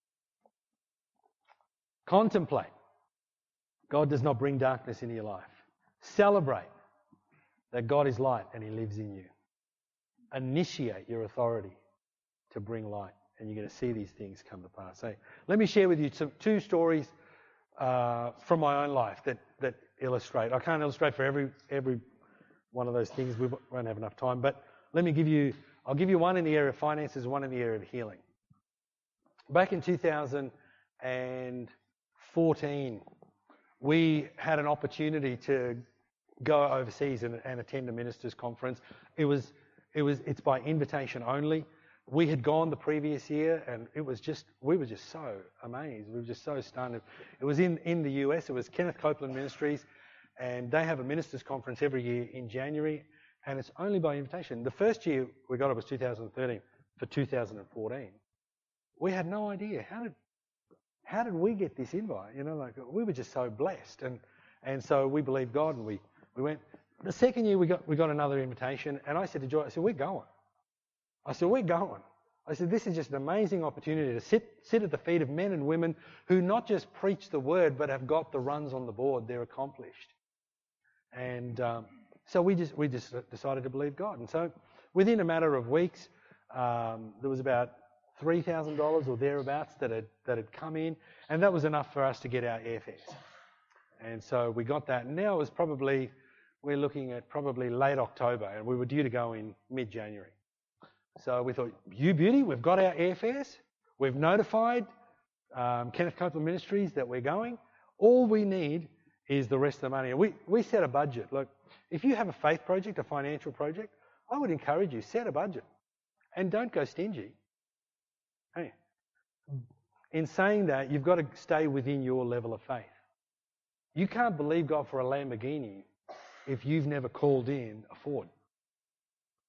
Contemplate. God does not bring darkness into your life. Celebrate that God is light and He lives in you. Initiate your authority to bring light. And you're going to see these things come to pass. So let me share with you two stories from my own life that illustrate. I can't illustrate for every one of those things. We won't have enough time. But I'll give you one in the area of finances, one in the area of healing. Back in 2014, we had an opportunity to go overseas and attend a ministers' conference. It's by invitation only. We had gone the previous year, and we were just so amazed. We were just so stunned. It was in the US. It was Kenneth Copeland Ministries, and they have a ministers' conference every year in January, and it's only by invitation. The first year we got it was 2013. For 2014, we had no idea how did we get this invite? We were just so blessed, and so we believed God, and we went. The second year we got another invitation, and I said to Joy, I said, we're going. I said, this is just an amazing opportunity to sit at the feet of men and women who not just preach the word, but have got the runs on the board. They're accomplished. And so we just decided to believe God. And so within a matter of weeks, there was about $3,000 or thereabouts that had come in, and that was enough for us to get our airfares. And so we got that. And now we're looking at probably late October, and we were due to go in mid-January. So we thought, you beauty, we've got our airfares. We've notified Kenneth Copeland Ministries that we're going. All we need is the rest of the money. And we set a budget. Look, if you have a faith project, a financial project, I would encourage you, set a budget. And don't go stingy. Hey, in saying that, you've got to stay within your level of faith. You can't believe God for a Lamborghini if you've never called in a Ford.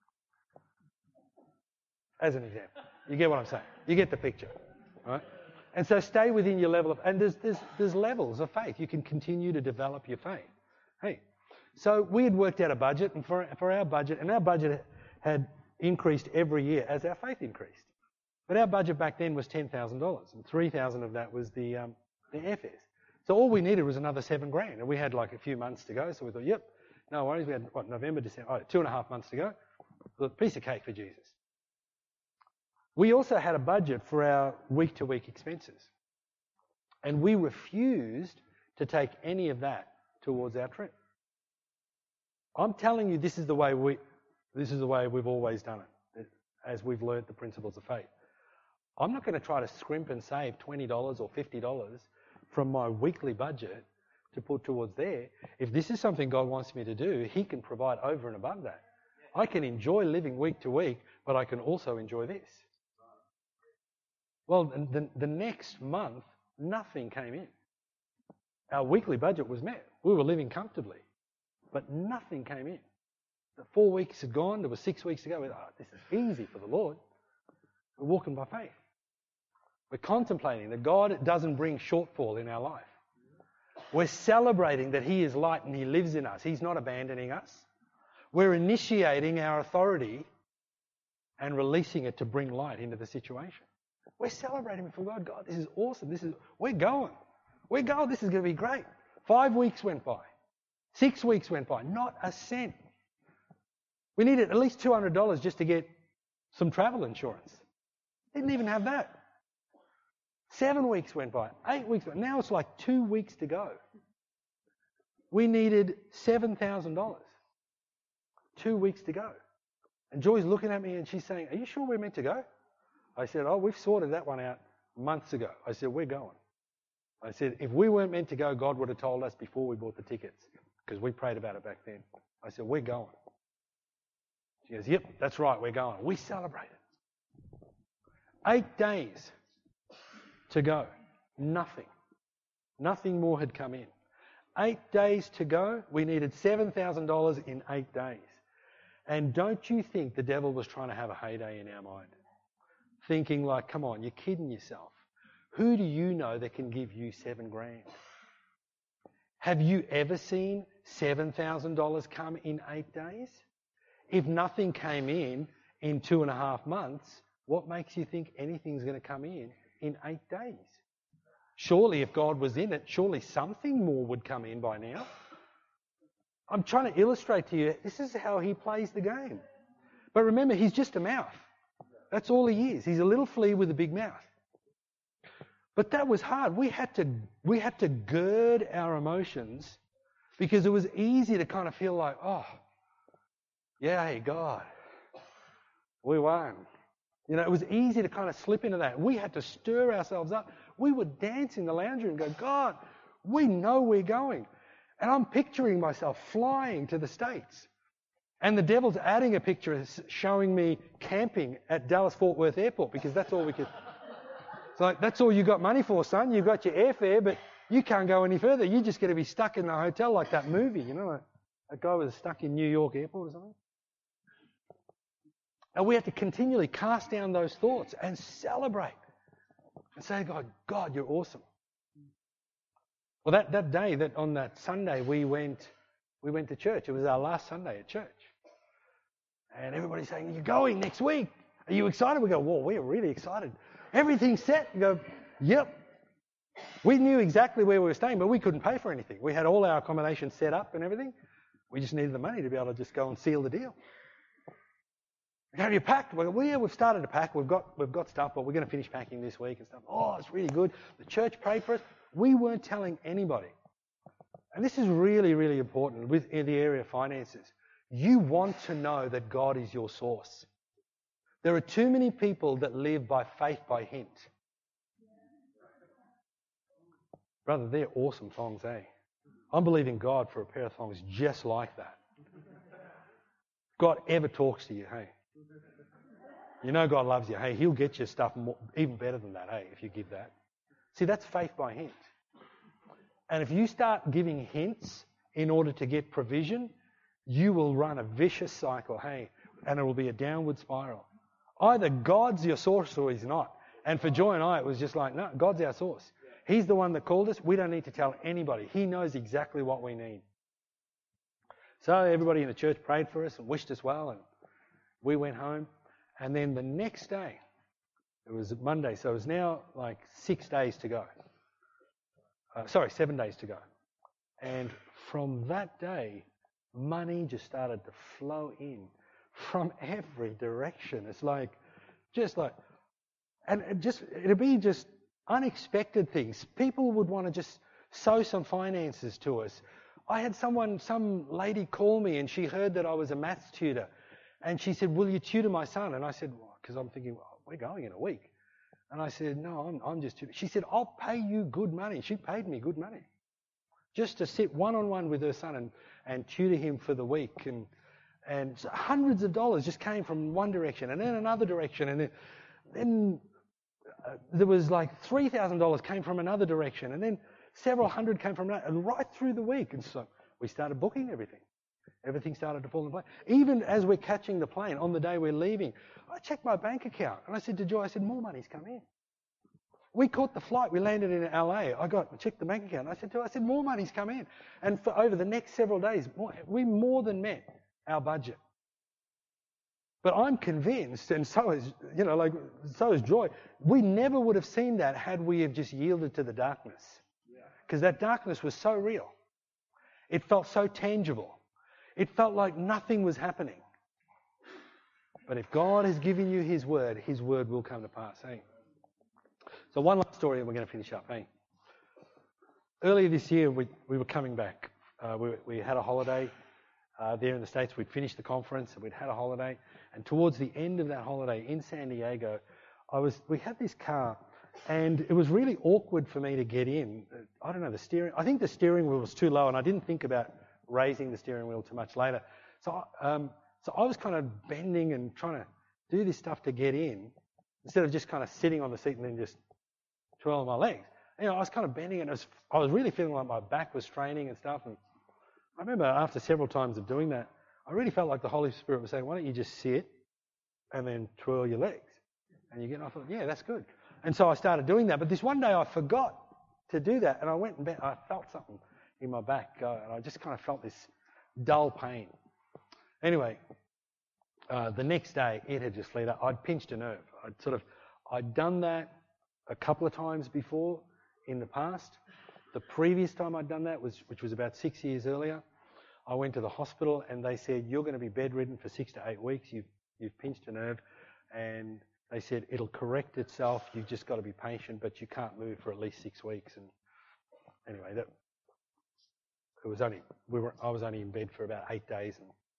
As an example. You get what I'm saying? You get the picture. Right? And so stay within your level of, and there's levels of faith. You can continue to develop your faith. Hey, so we had worked out a budget, and for our budget, and our budget had increased every year as our faith increased. But our budget back then was $10,000, and $3,000 of that was the airfares. So all we needed was another $7,000, and we had like a few months to go. So we thought, yep, no worries. We had November, December, 2.5 months to go. A piece of cake for Jesus. We also had a budget for our week-to-week expenses, and we refused to take any of that towards our trip. I'm telling you, this is the way we've always done it, as we've learnt the principles of faith. I'm not going to try to scrimp and save $20 or $50 from my weekly budget to put towards there. If this is something God wants me to do, He can provide over and above that. I can enjoy living week to week, but I can also enjoy this. Well, the next month, nothing came in. Our weekly budget was met. We were living comfortably, but nothing came in. The 4 weeks had gone. There were 6 weeks to go. We thought, this is easy for the Lord. We're walking by faith. We're contemplating that God doesn't bring shortfall in our life. We're celebrating that He is light and He lives in us. He's not abandoning us. We're initiating our authority and releasing it to bring light into the situation. We're celebrating before God. God, this is awesome. We're going. This is going to be great. 5 weeks went by. 6 weeks went by. Not a cent. We needed at least $200 just to get some travel insurance. Didn't even have that. 7 weeks went by. 8 weeks went by. Now it's like 2 weeks to go. We needed $7,000. 2 weeks to go. And Joy's looking at me and she's saying, are you sure we're meant to go? I said, we've sorted that one out months ago. I said, we're going. I said, if we weren't meant to go, God would have told us before we bought the tickets, because we prayed about it back then. I said, we're going. She goes, yep, that's right, we're going. We celebrated. 8 days to go. Nothing. Nothing more had come in. 8 days to go. We needed $7,000 in 8 days. And don't you think the devil was trying to have a heyday in our mind? Thinking like, come on, you're kidding yourself. Who do you know that can give you $7,000? Have you ever seen $7,000 come in 8 days? If nothing came in 2.5 months, what makes you think anything's going to come in 8 days? Surely if God was in it, surely something more would come in by now. I'm trying to illustrate to you, this is how He plays the game. But remember, He's just a mouth. That's all He is. He's a little flea with a big mouth. But that was hard. We had to gird our emotions, because it was easy to kind of feel like, oh, yay, God, we won. You know, it was easy to kind of slip into that. We had to stir ourselves up. We would dance in the lounge room and go, God, we know we're going. And I'm picturing myself flying to the States. And the devil's adding a picture showing me camping at Dallas-Fort Worth Airport, because that's all we could. It's like, that's all you got money for, son. You've got your airfare, but you can't go any further. You're just going to be stuck in the hotel like that movie, you know, that guy was stuck in New York Airport or something. And we had to continually cast down those thoughts and celebrate and say to God, God, you're awesome. Well, that day, on that Sunday, we went to church. It was our last Sunday at church. And everybody's saying, you're going next week. Are you excited? We go, whoa, we're really excited. Everything's set. We go, yep. We knew exactly where we were staying, but we couldn't pay for anything. We had all our accommodation set up and everything. We just needed the money to be able to just go and seal the deal. Have you packed? We go, well, yeah, we've started to pack. We've got stuff, but we're going to finish packing this week and stuff. Oh, it's really good. The church prayed for us. We weren't telling anybody. And this is really, really important in the area of finances. You want to know that God is your source. There are too many people that live by faith by hint. Brother, they're awesome thongs, eh? I'm believing God for a pair of thongs just like that. God ever talks to you, hey? You know God loves you, hey? He'll get you stuff even better than that, hey, if you give that. See, that's faith by hint. And if you start giving hints in order to get provision, you will run a vicious cycle, hey? And it will be a downward spiral. Either God's your source or He's not. And for Joy and I, it was just like, no, God's our source. He's the one that called us. We don't need to tell anybody. He knows exactly what we need. So everybody in the church prayed for us and wished us well, and we went home. And then the next day, it was Monday, so it was now like 7 days to go. And from that day, money just started to flow in from every direction. It's like, and it'd be just unexpected things. People would want to just sow some finances to us. I had some lady call me, and she heard that I was a maths tutor. And she said, will you tutor my son? And I said, because I'm thinking, well, we're going in a week. And I said, no, I'm just tutoring. She said, I'll pay you good money. She paid me good money just to sit one-on-one with her son and tutor him for the week. And so hundreds of dollars just came from one direction and then another direction. And then there was like $3,000 came from another direction. And then several hundred came from another, and right through the week. And so we started booking everything. Everything started to fall into place. Even as we're catching the plane, on the day we're leaving, I checked my bank account. And I said to Joy, more money's come in. We caught the flight. We landed in LA. I checked the bank account. And I said, more money's come in. And for over the next several days, we more than met our budget. But I'm convinced, and so is Joy, we never would have seen that had we have just yielded to the darkness. Because that darkness was so real. It felt so tangible. It felt like nothing was happening. But if God has given you His word will come to pass. Hey? So one last story and we're going to finish up. Hey? Earlier this year, we were coming back. We had a holiday there in the States. We'd finished the conference and we'd had a holiday. And towards the end of that holiday in San Diego, we had this car, and it was really awkward for me to get in. I don't know, I think the steering wheel was too low, and I didn't think about raising the steering wheel too much later. So I was kind of bending and trying to do this stuff to get in, instead of just kind of sitting on the seat and then just twirling my legs. I was kind of bending, and I was really feeling like my back was straining and stuff. And I remember after several times of doing that, I really felt like the Holy Spirit was saying, why don't you just sit and then twirl your legs? And you get, and I thought, yeah, that's good. And so I started doing that. But this one day I forgot to do that, and I went and bent. I felt something in my back, and I just kind of felt this dull pain. Anyway, the next day it had just flared up. I'd pinched a nerve. I'd done that a couple of times before in the past. The previous time I'd done that which was about 6 years earlier. I went to the hospital and they said, you're going to be bedridden for 6 to 8 weeks. You've pinched a nerve, and they said it'll correct itself. You've just got to be patient, but you can't move for at least 6 weeks. And anyway, I was only in bed for about 8 days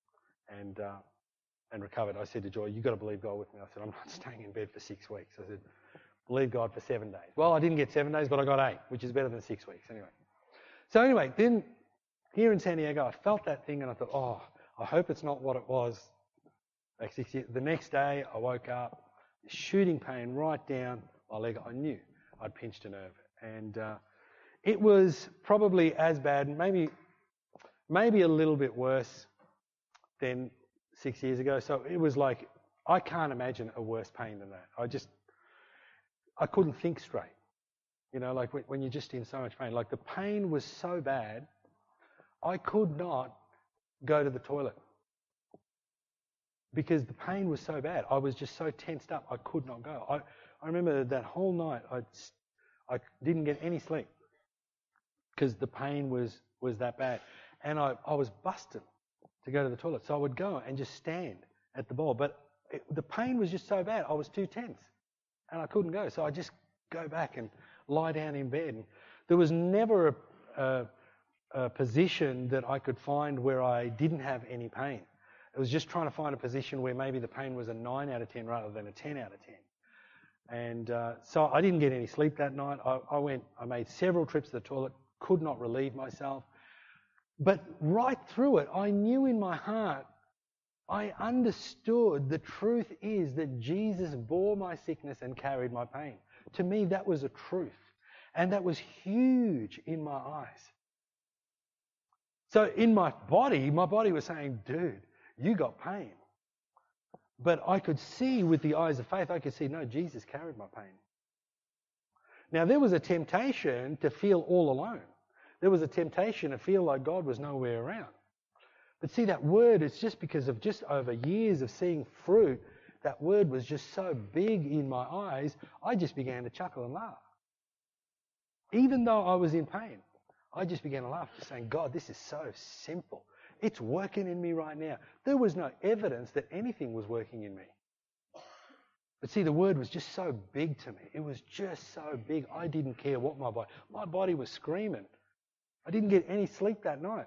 and recovered. I said to Joy, you've got to believe God with me. I said, I'm not staying in bed for 6 weeks. I said, believe God for 7 days. Well, I didn't get 7 days, but I got 8, which is better than 6 weeks anyway. Then here in San Diego, I felt that thing and I thought, I hope it's not what it was like 6 years. The next day, I woke up, shooting pain right down my leg. I knew I'd pinched a nerve. And it was probably as bad, maybe a little bit worse than 6 years ago. So it was like, I can't imagine a worse pain than that. I couldn't think straight. Like when you're just in so much pain. Like the pain was so bad, I could not go to the toilet. Because the pain was so bad. I was just so tensed up, I could not go. I remember that whole night, I didn't get any sleep. Because the pain was that bad. And I was busted to go to the toilet. So I would go and just stand at the bowl. But the pain was just so bad, I was too tense. And I couldn't go. So I just go back and lie down in bed. And there was never a position that I could find where I didn't have any pain. It was just trying to find a position where maybe the pain was a 9 out of 10 rather than a 10 out of 10. And so I didn't get any sleep that night. I made several trips to the toilet, could not relieve myself. But right through it, I knew in my heart, I understood the truth is that Jesus bore my sickness and carried my pain. To me, that was a truth. And that was huge in my eyes. So in my body was saying, dude, you got pain. But I could see with the eyes of faith, I could see, no, Jesus carried my pain. Now, there was a temptation to feel all alone. There was a temptation to feel like God was nowhere around. But see, that word, it's just because of just over years of seeing fruit, that word was just so big in my eyes, I just began to chuckle and laugh. Even though I was in pain, I just began to laugh, just saying, God, this is so simple. It's working in me right now. There was no evidence that anything was working in me. But see, the word was just so big to me. It was just so big. I didn't care what my body was screaming. I didn't get any sleep that night.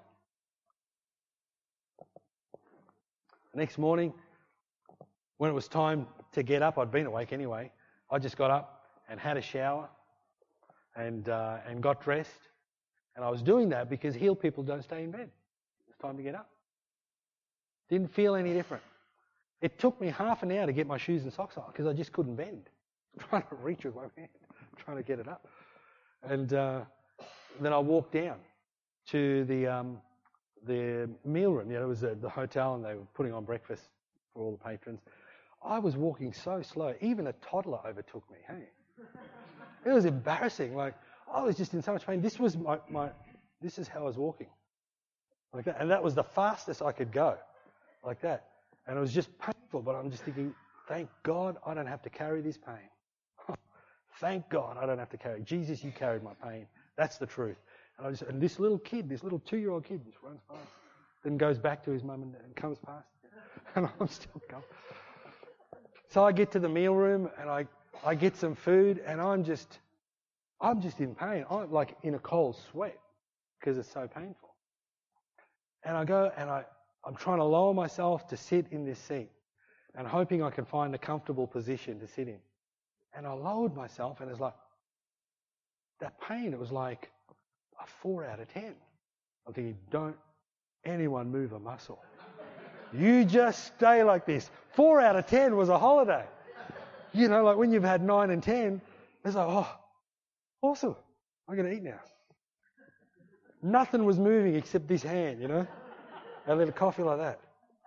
The next morning, when it was time to get up, I'd been awake anyway. I just got up and had a shower and got dressed. And I was doing that because healed people don't stay in bed. It's time to get up. Didn't feel any different. It took me half an hour to get my shoes and socks on because I just couldn't bend. I'm trying to reach with my hand, trying to get it up. And then I walked down to the meal room. It was the hotel, and they were putting on breakfast for all the patrons. I was walking so slow, even a toddler overtook me. Hey, it was embarrassing. Like, I was just in so much pain. This was this is how I was walking, like that, and that was the fastest I could go, like that. And it was just painful, but I'm just thinking, thank God I don't have to carry this pain. Thank God I don't have to carry it. Jesus, you carried my pain. That's the truth. And this little kid, this little 2-year-old kid just runs past, then goes back to his mum and comes past. And I'm still going. So I get to the meal room and I get some food, and I'm just in pain. I'm like in a cold sweat because it's so painful. And I go and I'm trying to lower myself to sit in this seat and hoping I can find a comfortable position to sit in. And I lowered myself, and it's like, that pain, it was like a 4 out of 10. I'm thinking, don't anyone move a muscle. You just stay like this. 4 out of 10 was a holiday. Like when you've had 9 and 10, it's like, oh, awesome. I'm going to eat now. Nothing was moving except this hand, A little coffee like that.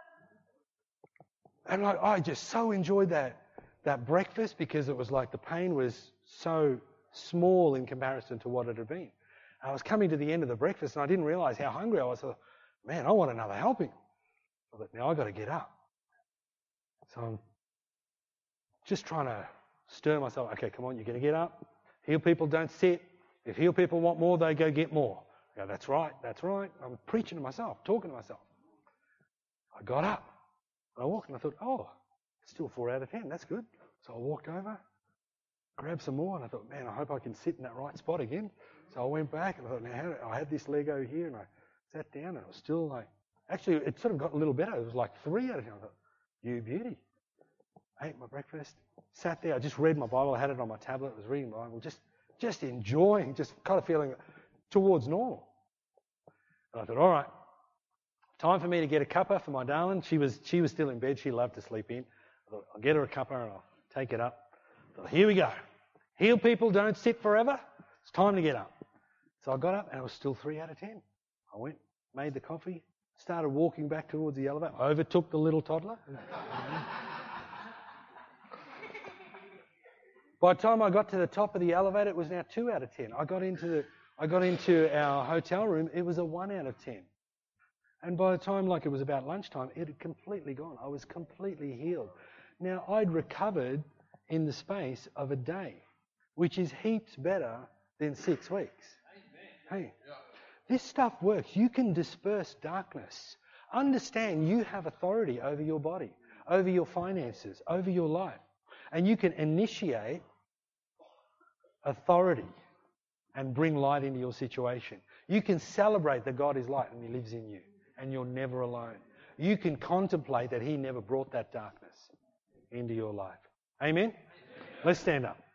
And I just so enjoyed that breakfast because it was like the pain was so small in comparison to what it had been. I was coming to the end of the breakfast and I didn't realise how hungry I was. I thought, man, I want another helping. I thought, now I've got to get up. So I'm just trying to stir myself. Okay, come on, you're going to get up. Healed people don't sit. If healed people want more, they go get more. I go, that's right. I'm preaching to myself, talking to myself. I got up. And I walked and I thought, oh, it's still 4 out of 10. That's good. So I walked over, grabbed some more, and I thought, man, I hope I can sit in that right spot again. So I went back and I thought, now I had this leg over here, and I sat down, and it was still like, actually, it sort of got a little better. It was like 3 out of 10. I thought, you beauty. I ate my breakfast, sat there. I just read my Bible. I had it on my tablet. I was reading my Bible, just enjoying, just kind of feeling towards normal. And I thought, all right, time for me to get a cuppa for my darling. She was still in bed. She loved to sleep in. I thought, I'll get her a cuppa and I'll take it up. I thought, here we go. Healed people don't sit forever. It's time to get up. So I got up and it was still 3 out of 10. I went, made the coffee, started walking back towards the elevator, overtook the little toddler. By the time I got to the top of the elevator, it was now 2 out of 10. I got into our hotel room, it was a 1 out of 10. And by the time, it was about lunchtime, it had completely gone. I was completely healed. Now, I'd recovered in the space of a day, which is heaps better than 6 weeks. Hey, this stuff works. You can disperse darkness. Understand you have authority over your body, over your finances, over your life. And you can initiate authority and bring light into your situation. You can celebrate that God is light and He lives in you and you're never alone. You can contemplate that He never brought that darkness into your life. Amen? Let's stand up.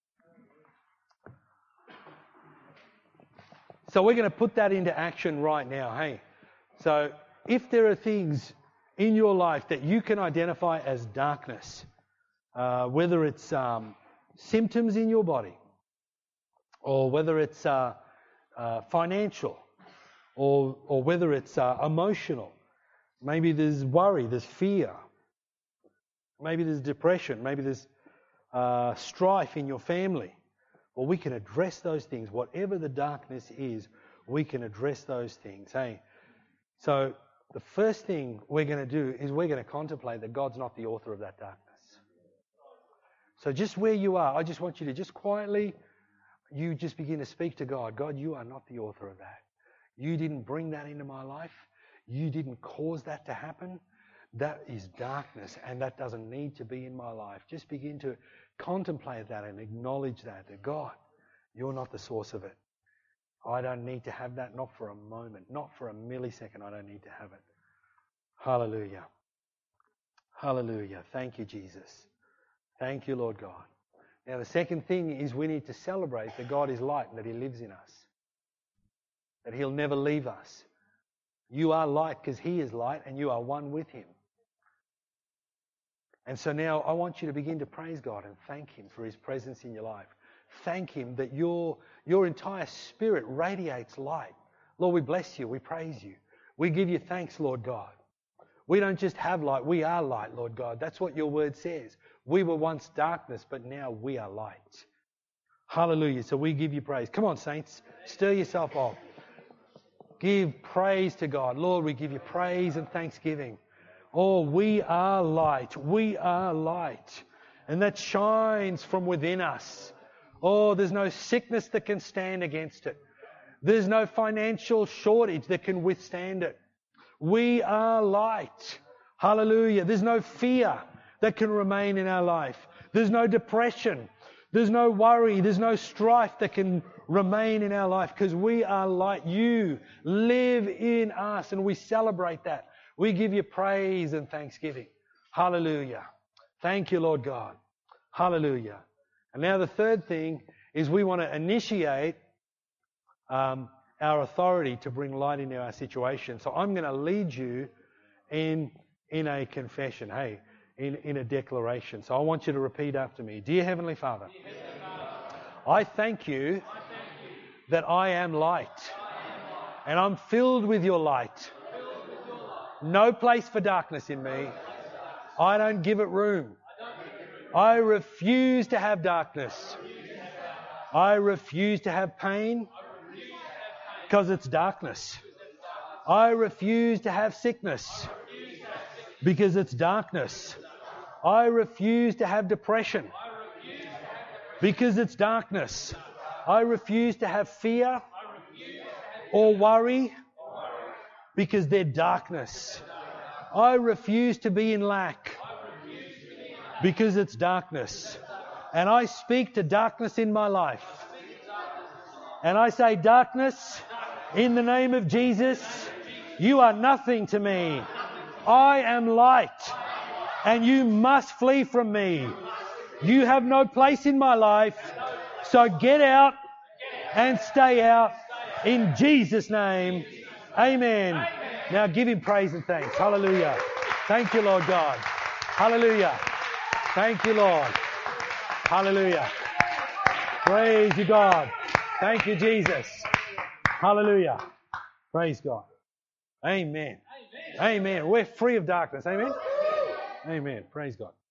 So we're going to put that into action right now, hey? So if there are things in your life that you can identify as darkness, whether it's symptoms in your body, or whether it's financial, or whether it's emotional. Maybe there's worry, there's fear. Maybe there's depression. Maybe there's strife in your family. Well, we can address those things. Whatever the darkness is, we can address those things. Hey, so the first thing we're going to do is we're going to contemplate that God's not the author of that darkness. So just where you are, I just want you to just quietly, you just begin to speak to God. God, you are not the author of that. You didn't bring that into my life. You didn't cause that to happen. That is darkness, and that doesn't need to be in my life. Just begin to contemplate that and acknowledge that God, you're not the source of it. I don't need to have that, not for a moment, not for a millisecond. I don't need to have it. Hallelujah. Hallelujah. Thank you, Jesus. Thank you, Lord God. Now, the second thing is we need to celebrate that God is light and that He lives in us, that He'll never leave us. You are light because He is light and you are one with Him. And so now I want you to begin to praise God and thank Him for His presence in your life. Thank Him that your entire spirit radiates light. Lord, we bless you. We praise you. We give you thanks, Lord God. We don't just have light. We are light, Lord God. That's what your word says. We were once darkness, but now we are light. Hallelujah. So we give you praise. Come on, saints. Stir yourself up. Give praise to God. Lord, we give you praise and thanksgiving. Oh, we are light. We are light. And that shines from within us. Oh, there's no sickness that can stand against it. There's no financial shortage that can withstand it. We are light. Hallelujah. There's no fear that can remain in our life. There's no depression. There's no worry. There's no strife that can remain in our life because we are light. You live in us and we celebrate that. We give you praise and thanksgiving. Hallelujah. Thank you, Lord God. Hallelujah. And now the third thing is we want to initiate our authority to bring light into our situation. So I'm going to lead you in a confession, in a declaration. So I want you to repeat after me. Dear Heavenly Father, I thank you that I am light and I'm filled with your light. No place for darkness in me. I don't give it room. I refuse to have darkness. I refuse to have pain because it's darkness. I refuse to have sickness because it's darkness. I refuse to have depression because it's darkness. I refuse to have fear or worry because they're darkness. I refuse to be in lack because it's darkness. And I speak to darkness in my life. And I say, darkness, in the name of Jesus, you are nothing to me. I am light, and you must flee from me. You have no place in my life, so get out and stay out in Jesus' name. Amen. Now give Him praise and thanks. Hallelujah. Thank you, Lord God. Hallelujah. Thank you, Lord. Hallelujah. Praise you, God. Thank you, Jesus. Hallelujah. Praise God. Amen. Amen. We're free of darkness. Amen. Amen. Praise God.